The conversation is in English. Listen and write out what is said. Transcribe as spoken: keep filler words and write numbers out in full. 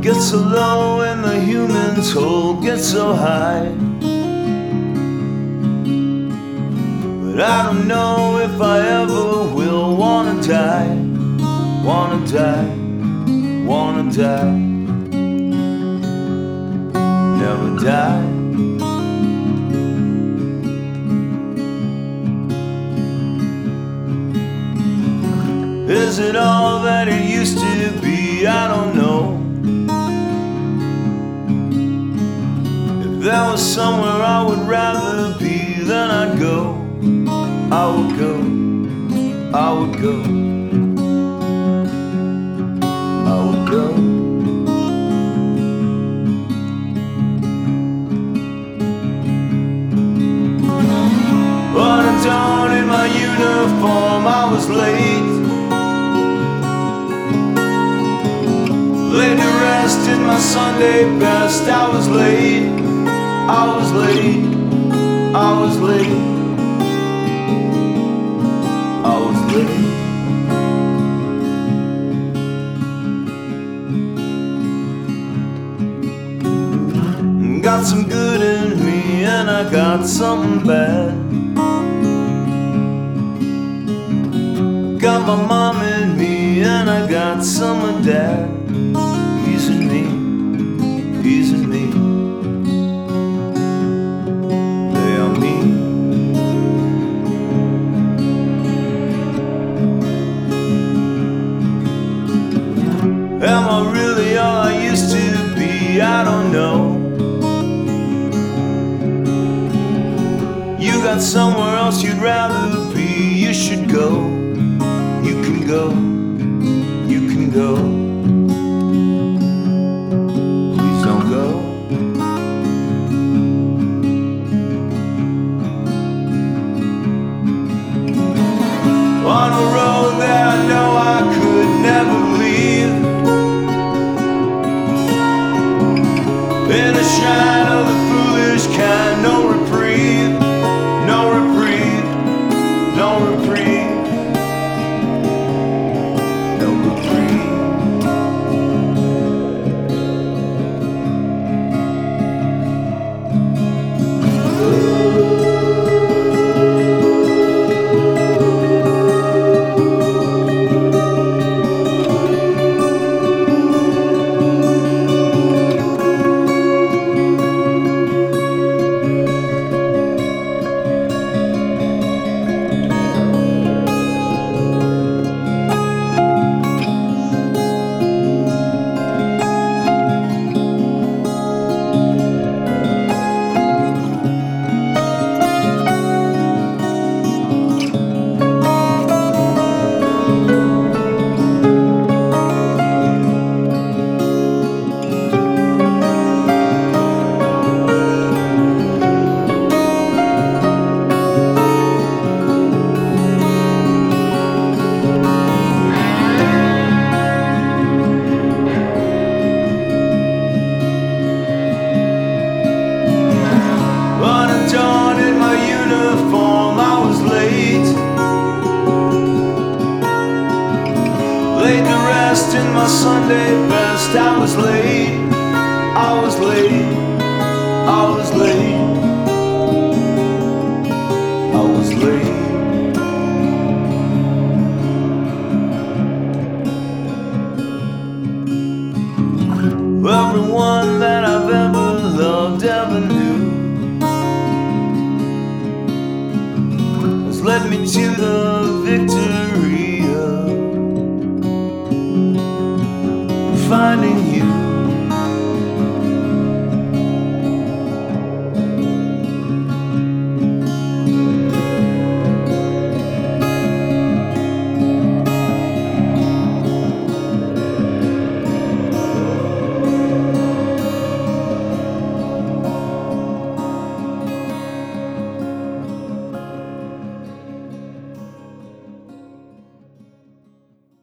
gets so low and the human toll gets so high. But I don't know if I ever will wanna die, wanna die, wanna die, never die. Is it all that it used to be? I don't know. If there was somewhere I would rather be, then I'd go. I would go, I would go, I would go. But at dawn in my uniform I was late, laid to rest in my Sunday best. I was late, I was late, I was late, I was late. Got some good in me and I got something bad. Got my mom in me and I got some of dad. He's in me, he's in me, they are me. Am I really all I used to be? I don't know. You got somewhere else you'd rather be. You should go. You can go. You can go. Please don't go. On a road that I know I could never leave, in the shine of the foolish kind, no reprieve, no reprieve, no reprieve, no reprieve. Laid to rest in my Sunday best. I was late, I was late, I was late, I was late. Everyone that I've ever loved, ever knew, has led me to the victory of finding you.